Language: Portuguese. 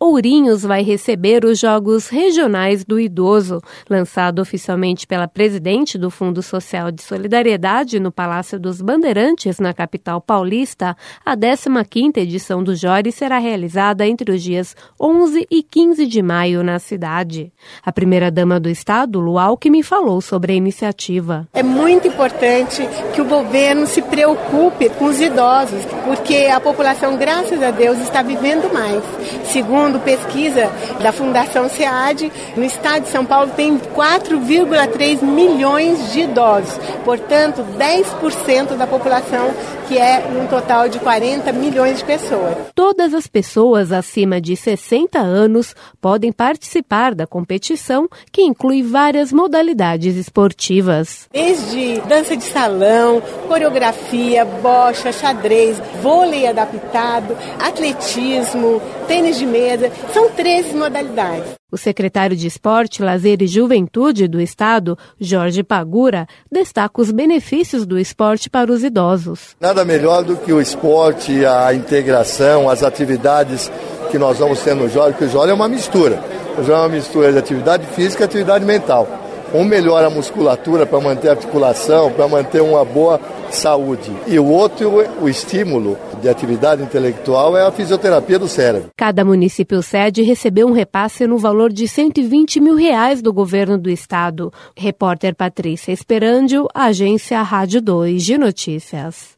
Ourinhos vai receber os Jogos Regionais do Idoso, lançado oficialmente pela presidente do Fundo Social de Solidariedade no Palácio dos Bandeirantes, na capital paulista. A 15ª edição do Jori será realizada entre os dias 11 e 15 de maio na cidade. A primeira-dama do estado, Lu Alckmin, falou sobre a iniciativa. É muito importante que o governo se preocupe com os idosos, porque a população, graças a Deus, está vivendo mais. Segundo pesquisa da Fundação SEAD, no estado de São Paulo tem 4,3 milhões de idosos, portanto 10% da população, que é um total de 40 milhões de pessoas. Todas as pessoas acima de 60 anos podem participar da competição, que inclui várias modalidades esportivas. Desde dança de salão, coreografia, bocha, xadrez, vôlei adaptado, atletismo, tênis de mesa, são 13 modalidades. O secretário de Esporte, Lazer e Juventude do Estado, Jorge Pagura, destaca os benefícios do esporte para os idosos. Nada melhor do que o esporte, a integração, as atividades que nós vamos ter no Jori, porque o Jori é uma mistura. O Jori é uma mistura de atividade física e atividade mental. Um melhora a musculatura para manter a articulação, para manter uma boa saúde. E o outro, o estímulo de atividade intelectual, é a fisioterapia do cérebro. Cada município sede recebeu um repasse no valor de R$120 mil do governo do estado. Repórter Patrícia Esperandio, Agência Rádio 2 de Notícias.